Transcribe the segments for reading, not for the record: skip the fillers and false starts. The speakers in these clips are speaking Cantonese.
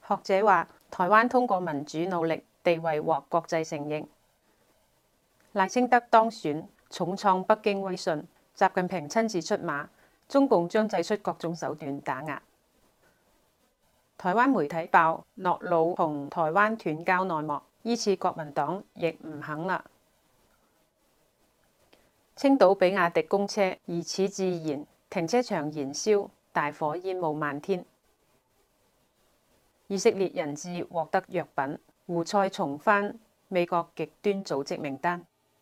學者話，台灣通過民主努力，地位獲國際承認。賴清德當選，重創北京威信。習近平親自出馬，中共將祭出各種手段打壓。台灣媒體爆諾魯同台灣斷交內幕，依次國民黨亦唔肯啦。青島比亞迪公車疑似自燃，停車場燃燒，大火煙霧漫天。以色列人質獲得藥品，胡塞重返美國極端組織名單。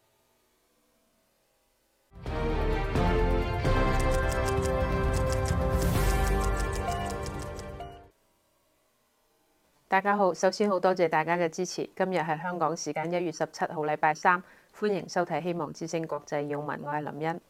大家好，首先好多謝大家嘅支持。今日係香港時間1月17號，禮拜三，歡迎收睇《希望之聲國際要聞》，我係林茵。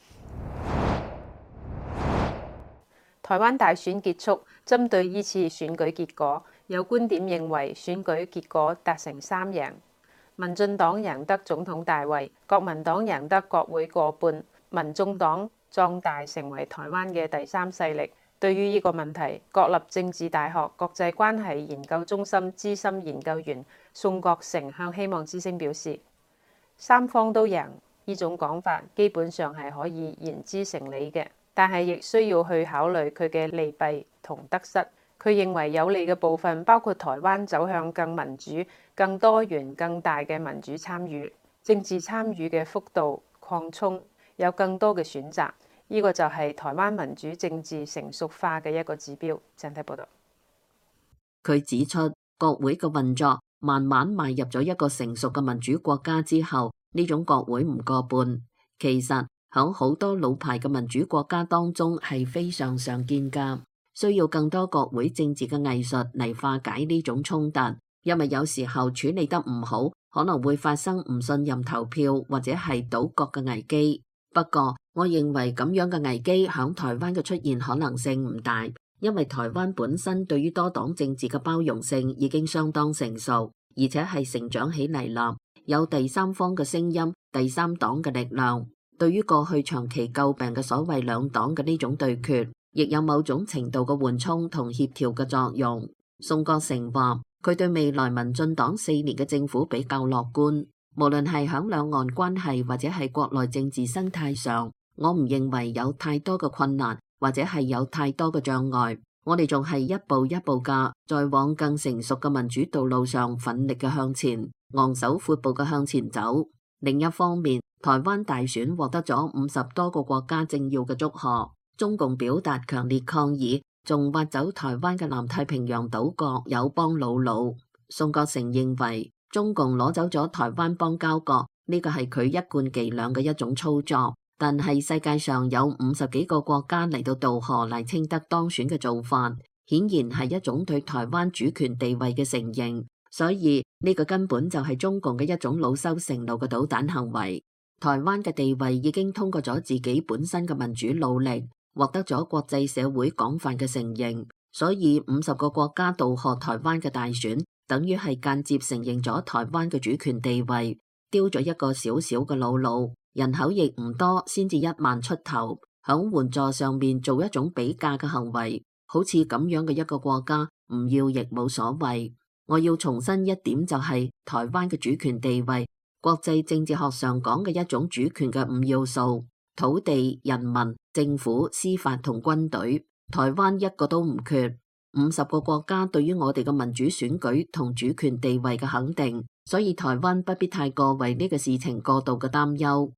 台灣大選結束，針對依次選舉結果，有觀點認為選舉結果達成三贏，民進黨贏得總統大位，國民黨贏得國會過半，民眾黨壯大成為台灣嘅第三勢力。對於呢個問題，國立政治大學國際關係研究中心資深研究員宋國成向希望之聲表示，三方都贏呢種講法基本上係可以言之成理嘅，但係亦需要去考慮佢嘅利弊同得失。佢認為有利嘅部分包括台灣走向更民主、更多元、更大嘅民主參與，政治參與嘅幅度擴充，有更多嘅選擇。呢個就係台灣民主政治成熟化嘅一個指標。鄭睇報道。 佢指出，國會嘅運作慢慢邁入咗一個成熟嘅民主國家之後，呢種國會唔過半，其實響好多老牌嘅民主國家當中係非常常見㗎。需要更多國會政治嘅藝術嚟化解呢種衝突，因為有時候處理得唔好，可能會發生唔信任投票或者係倒閣嘅危機。不過，我認為咁樣嘅危機響台灣嘅出現可能性唔大，因為台灣本身對於多黨政治嘅包容性已經相當成熟，而且係成長起嚟啦，有第三方嘅聲音、第三黨嘅力量。對於過去長期詬病嘅所謂兩黨嘅呢種對決，亦有某種程度嘅緩衝同協調嘅作用。宋國成話，佢對未來民進黨4年嘅政府比較樂觀。無論係響兩岸關係或者係國內政治生態上，我唔認為有太多嘅困難或者係有太多嘅障礙。我哋仲係一步一步嘅再往更成熟嘅民主道路上奮力嘅向前，昂首闊步嘅向前走。另一方面，台灣大選獲得咗50多個國家政要嘅祝賀，中共表達強烈抗議，仲挖走台灣嘅南太平洋島國友邦瑙魯。宋國成認為，中共攞走咗台灣邦交國，呢個係佢一貫伎倆嘅一種操作。但係世界上有50幾個國家嚟到道賀賴清德當選嘅做法，顯然係一種對台灣主權地位嘅承認。所以呢個根本就係中共嘅一種惱羞成怒嘅搗蛋行為。台灣嘅地位已經通過咗自己本身嘅民主努力，獲得咗國際社會廣泛嘅承認。所以50個國家道賀台灣嘅大選，等於係間接承認咗台灣嘅主權地位，丟咗一個小小嘅瑙魯，人口亦唔多，先至1萬出頭，響援助上面做一種比價嘅行為，好似咁樣嘅一個國家，唔要亦冇所謂。我要重申一點就係台灣嘅主權地位，國際政治學上講嘅一種主權嘅5要素：土地、人民、政府、司法同軍隊，台灣一個都唔缺。50個國家對於我哋嘅民主選舉同主權地位嘅肯定，所以台灣不必太過為呢個事情過度嘅擔憂。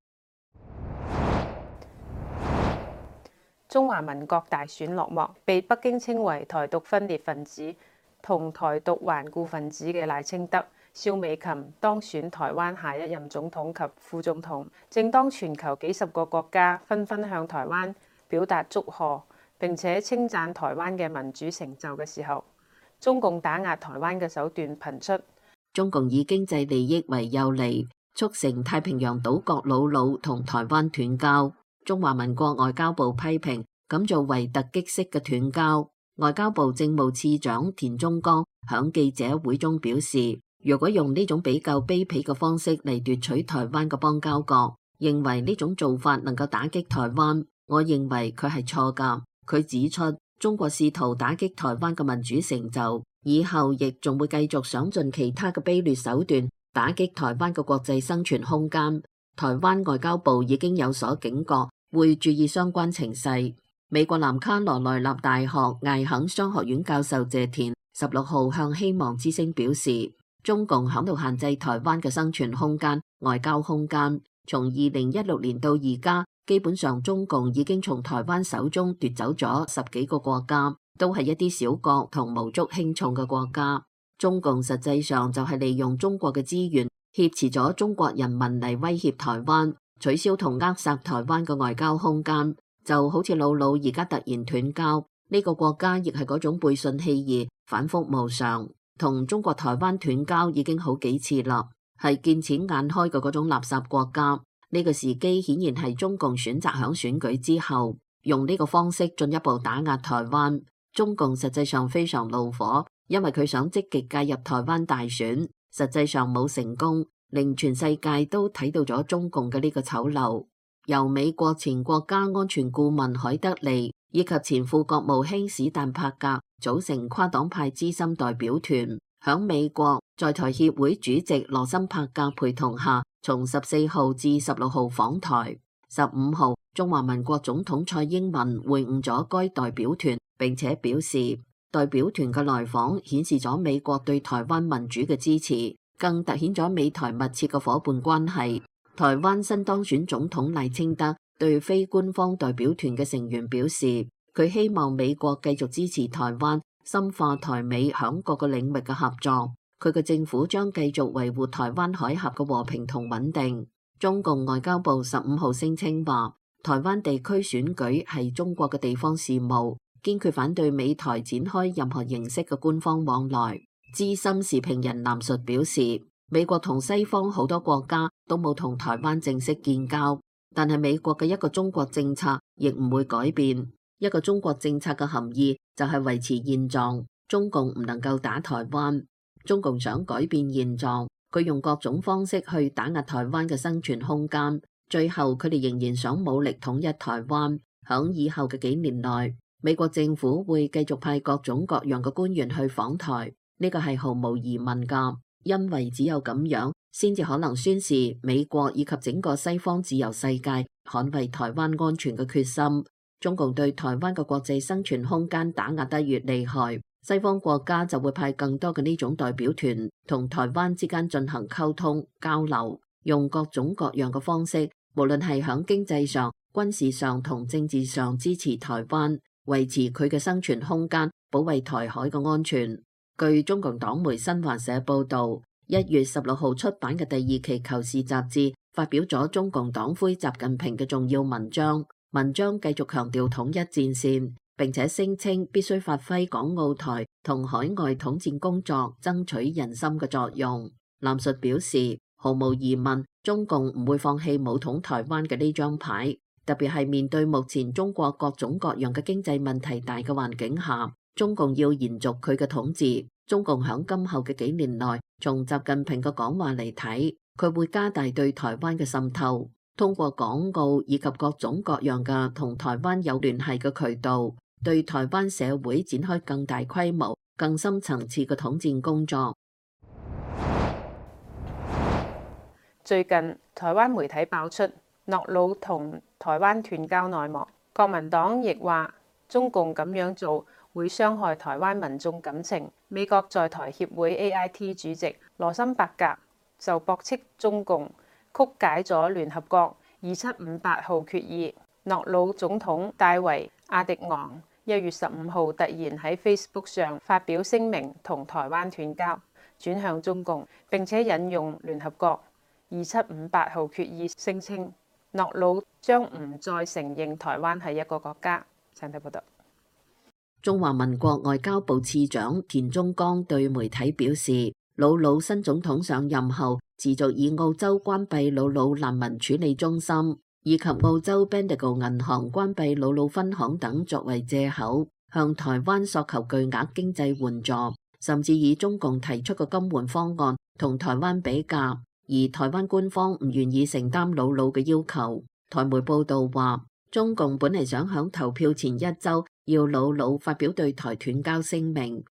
中華民國大選落幕，被北京稱為台獨分裂分子同台獨頑固分子嘅賴清德、蕭美琴當選台灣下一任總統及副總統。正當全球幾十個國家紛紛向台灣表達祝賀，並且稱讚台灣嘅民主成就嘅時候，中共打壓台灣嘅手段頻出。 中共以經濟利益為誘餌，促成太平洋島國瑙魯同台灣斷交。中華民國外交部批評咁做為突擊式嘅斷交。外交部政務次長田中剛響記者會中表示，如果用呢種比較卑鄙嘅方式嚟奪取台灣嘅邦交國，認為呢種做法能夠打擊台灣，我認為佢係錯㗎。佢指出，中國試圖打擊台灣嘅民主成就， 以後亦仲會繼續想盡其他嘅卑劣手段打擊台灣嘅國際生存空間。台灣外交部已經有所警覺，會注意相關情勢。美國南卡羅來納大學艾肯商學院教授謝田16號向希望之聲表示，中共響度限制台灣嘅生存空間、外交空間。從2016年到而家，基本上中共已經從台灣手中奪走咗10幾個國家，都係一啲小國同無足輕重嘅國家。中共實際上就係利用中國嘅資源，挾持咗中國人民嚟威脅台灣，取消同扼殺台灣嘅外交空間。就好似老老而家突然斷交，呢個國家亦係嗰種背信棄義、反覆無常。同中國台灣斷交已經好幾次啦，係見錢眼開嘅嗰種垃圾國家。呢個時機顯然係中共選擇響選舉之後，用呢個方式進一步打壓台灣。中共實際上非常怒火，因為佢想積極介入台灣大選，實際上冇成功，令全世界都睇到咗中共嘅呢個醜陋。由美國前國家安全顧問海德利以及前副國務卿史坦伯格組成跨黨派資深代表團，響美國在台協會主席羅森伯格陪同下，從14號至16號訪台。15號，中華民國總統蔡英文會晤咗該代表團，並且表示，代表團嘅來訪顯示咗美國對台灣民主嘅支持，更凸顯咗美台密切嘅夥伴關係。台灣新當選總統賴清德對非官方代表團嘅成員表示，佢希望美國繼續支持台灣，深化台美響各個領域嘅合作。佢嘅政府將繼續維護台灣海峽嘅和平同穩定。中共外交部15號聲稱話，台灣地區選舉係中國嘅地方事務，堅決反對美台展開任何形式嘅官方往來。資深時評人藍述表示，美國同西方好多國家都冇同台灣正式建交，但係美國嘅一個中國政策亦唔會改變。一個中國政策嘅含義就係維持現狀，中共唔能夠打台灣。中共想改變現狀，佢用各種方式去打壓台灣嘅生存空間，最後佢哋仍然想武力統一台灣。響以後嘅幾年內，美國政府會繼續派各種各樣嘅官員去訪台，呢個係毫無疑問㗎。因為只有咁樣，先至可能宣示美國以及整個西方自由世界捍衛台灣安全嘅決心。中共對台灣嘅國際生存空間打壓得越厲害，西方國家就會派更多嘅呢種代表團同台灣之間進行溝通交流，用各種各樣嘅方式，無論係響經濟上、軍事上同政治上支持台灣，維持佢嘅生存空間，保衛台海嘅安全。據中共黨媒新華社報導，1月16號出版嘅第2期《求是》雜誌發表咗中共黨魁習近平嘅重要文章。文章繼續強調統一戰線，並且聲稱必須發揮港澳台同海外統戰工作爭取人心嘅作用。藍述表示，毫無疑問，中共唔會放棄武統台灣嘅呢張牌，特別係面對目前中國各種各樣嘅經濟問題大嘅環境下。中共要延續佢嘅統治，中共響今後嘅幾年內，從習近平嘅講話嚟睇，佢會加大對台灣嘅滲透，通過港澳以及各種各樣嘅同台灣有聯繫嘅渠道，對台灣社會展開更大規模、更深層次嘅統戰工作。 最近，台灣媒體爆出諾魯同台灣斷交內幕，國民黨亦話中共咁樣做會傷害台灣民眾感情。美國在台協會 AIT 主席羅森伯格就駁斥中共曲解咗聯合國2758號決議。諾魯總統大維阿迪昂1月15號突然喺 Facebook 上發表聲明，同台灣斷交，轉向中共，並且引用聯合國2758號決議，聲稱諾魯將唔再承認台灣係一個國家。請睇報道。 中華民國外交部次長田中剛對媒體表示，魯魯新總統上任後，持續以澳洲關閉魯魯難民處理中心，以及澳洲 Bendigo 銀行關閉魯魯分行等作為借口，向台灣索求巨額經濟援助，甚至以中共提出嘅金援方案同台灣比價，而台灣官方唔願意承擔魯魯嘅要求。台媒報道話，中共本嚟想響投票前1週要魯魯發表對台斷交聲明，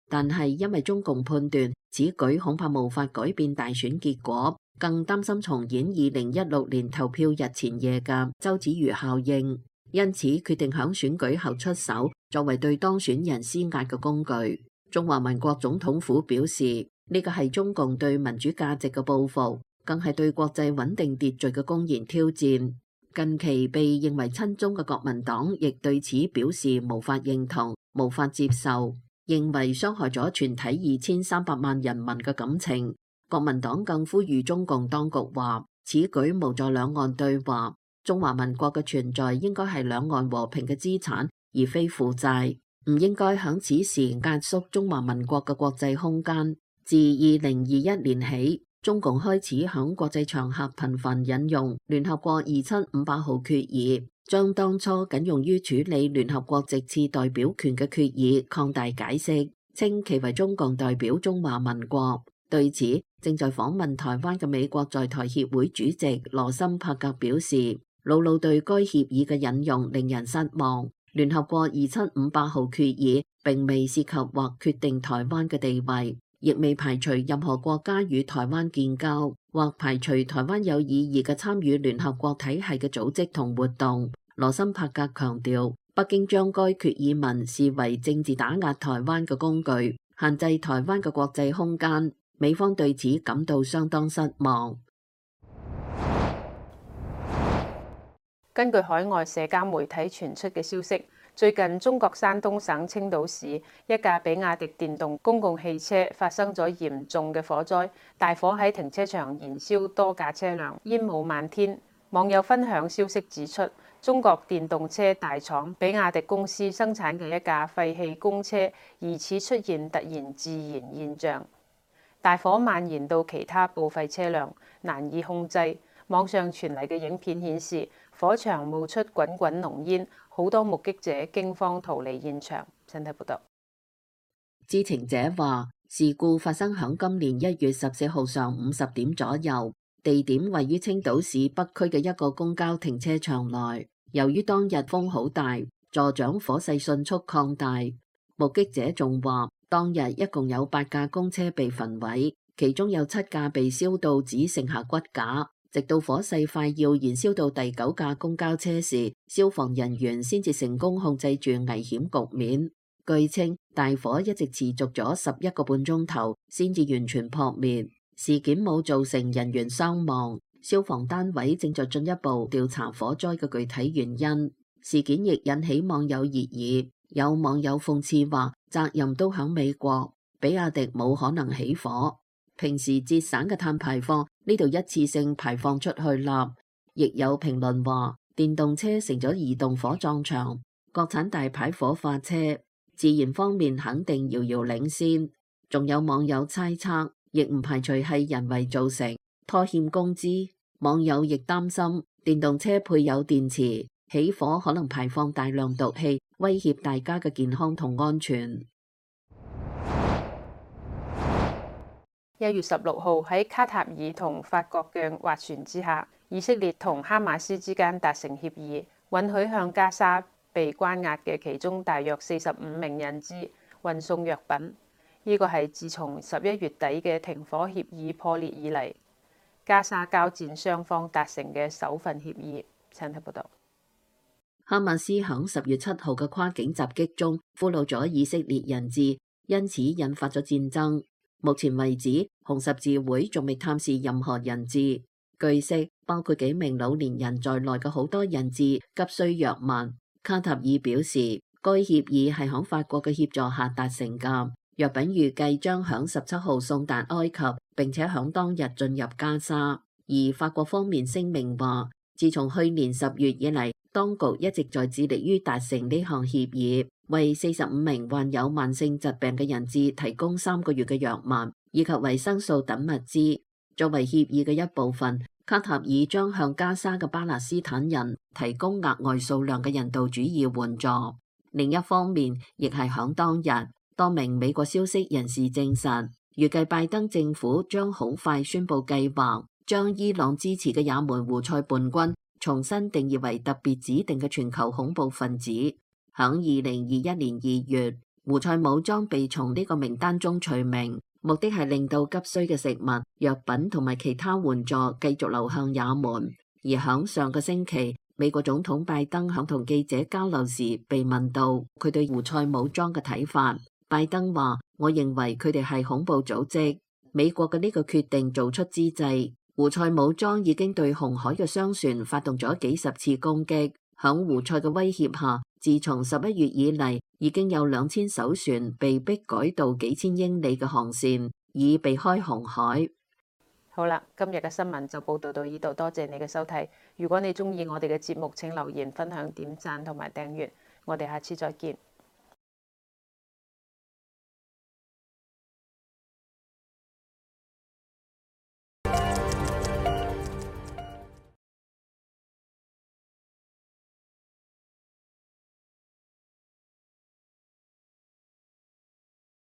但係因為中共判斷此舉恐怕無法改變大選結果，更擔心重演2016年投票日前夜嘅周子瑜效應，因此決定響選舉後出手，作為對當選人施壓嘅工具。中華民國總統府表示，呢個係中共對民主價值嘅報復，更係對國際穩定秩序嘅公然挑戰。近期被認為親中嘅國民黨亦對此表示無法認同、無法接受，認為傷害咗全體2300萬人民嘅感情。國民黨更呼籲中共當局話，此舉無助兩岸對話，中華民國嘅存在應該係兩岸和平嘅資產，而非負債，唔應該響此時壓縮中華民國嘅國際空間。自2021年起，中共開始響國際場合頻繁引用聯合國27500號決議，將當初僅用於處理聯合國席次代表權嘅決議擴大解釋，稱其為中共代表中華民國。對此，正在訪問台灣嘅美國在台協會主席羅森柏格表示，魯魯對該協議嘅引用令人失望。聯合國27500號決議並未涉及或決定台灣嘅地位，亦未排除任何國家與台灣建交，或排除台灣有意義嘅參與聯合國體系嘅組織同活動。羅森柏格強調，北京將該決議文視為政治打壓台灣嘅工具，限制台灣嘅國際空間。美方對此感到相當失望。 根據海外社交媒體傳出嘅消息，最近中國山東省青島市一架比亞迪電動公共汽車發生咗嚴重嘅火災，大火喺停車場燃燒多架車輛，煙霧漫天。網友分享消息指出，中國電動車大廠比亞迪公司生產嘅一架廢棄公車疑似出現突然自燃現象。大火蔓延到其他報廢車輛，難以控制。網上傳嚟嘅影片顯示，火場冒出滾滾濃煙，好多目擊者驚慌逃離現場。新睇報道。 知情者話，事故發生響今年1月14號上午10點左右，地點位於青島市北區嘅一個公交停車場內。由於當日風好大，助長火勢迅速擴大。目擊者仲話，當日一共有8架公車被焚毀，其中有7架被燒到只剩下骨架，直到火勢快要燃燒到第9架公交車時，消防人員先至成功控制住危險局面。據稱，大火一直持續咗11個半鐘頭，先至完全撲滅。事件冇造成人員傷亡，消防單位正在進一步調查火災嘅具體原因。事件亦引起網友熱議，有網友諷刺話，責任都響美國，比亞迪冇可能起火。平時節省嘅碳排放，呢度一次性排放出去啦。亦有評論話，電動車成咗移動火葬場，國產大牌火化車，自然方面肯定遙遙領先。仲有網友猜測，亦唔排除係人為造成，拖欠工資。網友亦擔心，電動車配有電池，起火可能排放大量毒氣，威脅大家嘅健康同安全。 1月16號喺卡塔爾同法國嘅斡旋之下，以色列同哈馬斯之間達成協議，允許向加沙被關押嘅其中大約45名人質運送藥品。呢個係自從11月底嘅停火協議破裂以嚟，加沙交戰雙方達成嘅首份協議。請睇報道。 哈馬斯響10月7號嘅跨境襲擊中俘虜咗以色列人質，因此引發咗戰爭。目前為止，紅十字會仲未探視任何人質。據悉，包括幾名老年人在內嘅好多人質急需藥物。卡塔爾表示，該協議係響法國嘅協助下達成㗎，藥品預計將響17號送達埃及，並且響當日進入加沙。而法國方面聲明話，自從去年10月以嚟，當局一直在致力於達成呢項協議，為45名患有慢性疾病嘅人質提供3個月嘅藥物以及維生素等物資。作為協議嘅一部分，卡塔爾將向加沙嘅巴勒斯坦人提供額外數量嘅人道主義援助。另一方面，亦係響當日，多名美國消息人士證實，預計拜登政府將好快宣布計劃，將伊朗支持嘅也門胡塞叛軍重新定義為特別指定嘅全球恐怖分子。響2021年2月， 胡塞武裝被從呢個名單中除名，目的係令到急需嘅食物、藥品同埋其他援助繼續流向也門。而響上個星期，美國總統拜登響同記者交流時被問到佢對胡塞武裝嘅睇法，拜登話：我認為佢哋係恐怖組織。美國嘅呢個決定做出之際，胡塞武裝已經對紅海嘅商船發動咗幾十次攻擊。響胡塞嘅威脅下，自從11月以嚟，已經有2000艘船被迫改道幾千英里嘅航線，以避開紅海。 好啦，今日嘅新聞就報道到呢度，多謝你嘅收睇。如果你鍾意我哋嘅節目，請留言、分享、點讚同埋訂閱。我哋下次再見。